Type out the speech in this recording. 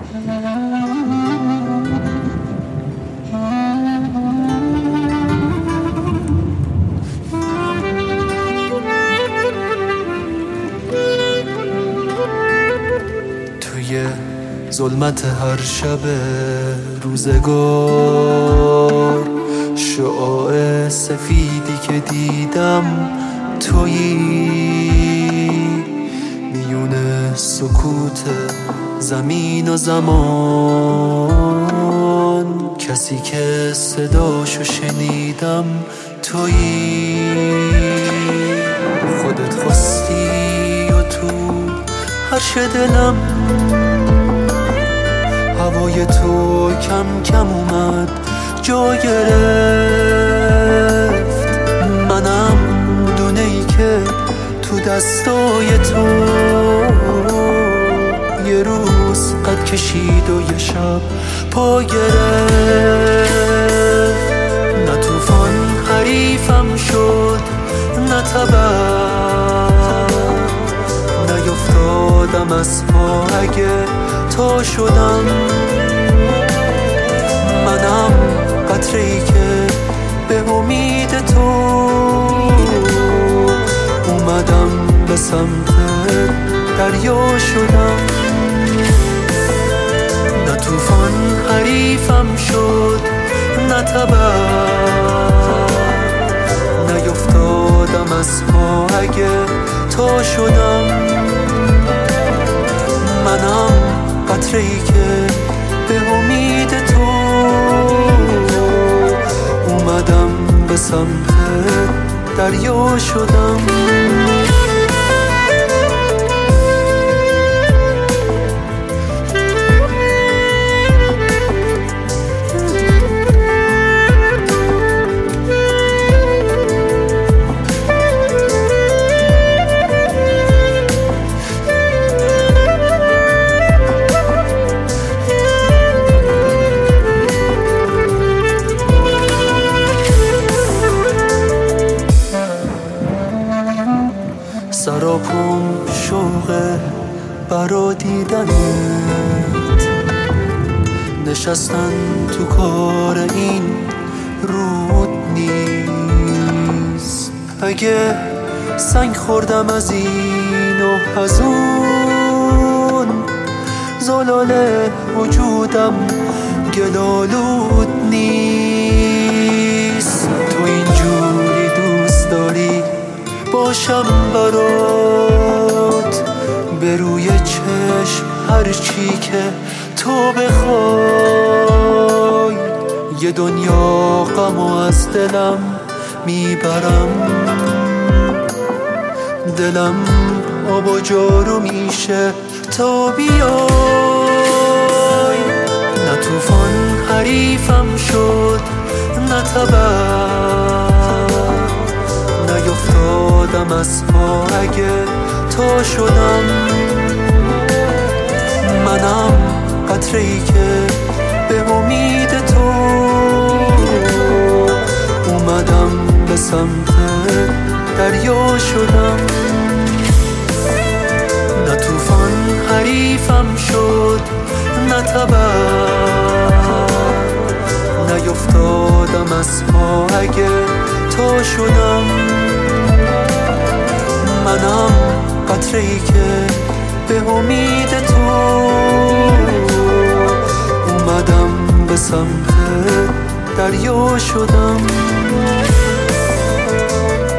توی ظلمت هر شب روزگار شعاع سفیدی که دیدم تویی، میون سکوت زمین و زمان کسی که صداشو شنیدم تویی. خودت خواستی و تو هرش دلم هوای تو کم کم اومد جا گرفت. منم دونه ای که تو دستای تو یه روز قد کشید و یه شب پا گرفت. نه طوفان حریفم شد نه تبر، نیفتادم از پا اگه تا شدم. منم قطره‌ای که به امید تو اومدم به سمت دریا شدم. نه طوفان حریفم شد نه تبر، نیفتادم از پا اگه تا شدم. منم قطره‌ای که به امید تو اومدم به سمت دریا شدم. سراپم شوقه برا دیدنت، نشستن تو کار این رود نیست. اگه سنگ خوردم از این و از اون، زلاله وجودم گلالود نیست. تو اینجوری دوست داری باشم برات، به روی چشم هرچی که تو بخوای. یه دنیا غمو از دلم میبرم، دلم آب و جارو میشه تا بیای. نه طوفان حریفم شد نه تبر، نیفتادم از پا اگه تا شدم. منم قطره‌ای که به امید تو اومدم به سمت دریا شدم. نه طوفان حریفم شد نه تبر، نیفتادم از پا اگه تا شدم. منم قطره‌ای که به امید تو اومدم به سمت دریا شدم.